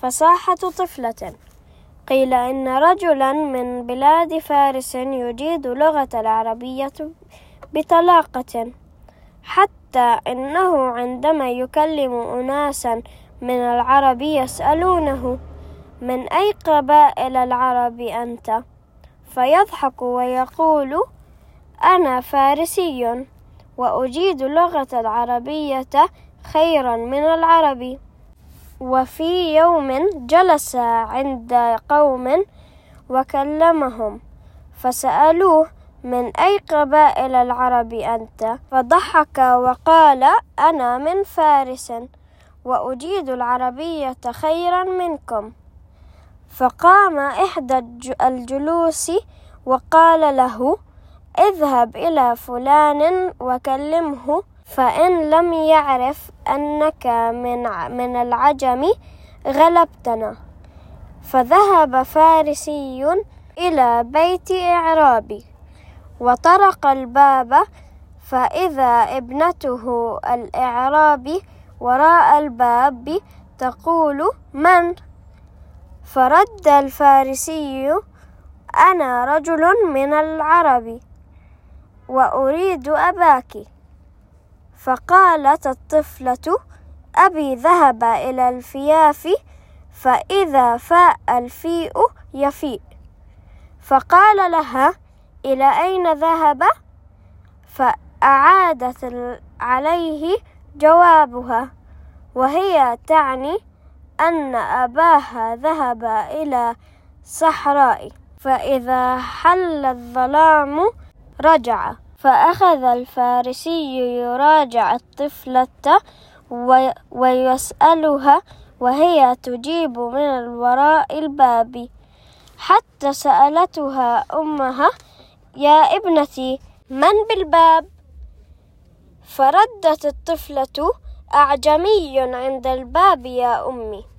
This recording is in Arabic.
فصاحة طفلة: قيل إن رجلا من بلاد فارس يجيد لغة العربية بطلاقة، حتى إنه عندما يكلم أناسا من العرب يسألونه: من أي قبائل العرب أنت؟ فيضحك ويقول: أنا فارسي وأجيد لغة العربية خيرا من العرب. وفي يوم جلس عند قوم وكلمهم، فسألوه: من أي قبائل العرب أنت؟ فضحك وقال: أنا من فارس وأجيد العربية خيرا منكم. فقام إحدى الجلوس وقال له: اذهب إلى فلان وكلمه، فإن لم يعرف أنك من العجم غلبتنا. فذهب فارسي إلى بيت إعرابي وطرق الباب، فإذا ابنته الإعرابي وراء الباب تقول: من؟ فرد الفارسي: أنا رجل من العرب وأريد أباك. فقالت الطفلة: أبي ذهب إلى الفياف، فإذا فاء الفيء يفيء. فقال لها: إلى أين ذهب؟ فأعادت عليه جوابها، وهي تعني أن أباها ذهب إلى صحراء، فإذا حل الظلام رجع. فأخذ الفارسي يراجع الطفلة ويسألها، وهي تجيب من وراء الباب، حتى سألتها أمها: يا ابنتي، من بالباب؟ فردت الطفلة: أعجمي عند الباب يا أمي.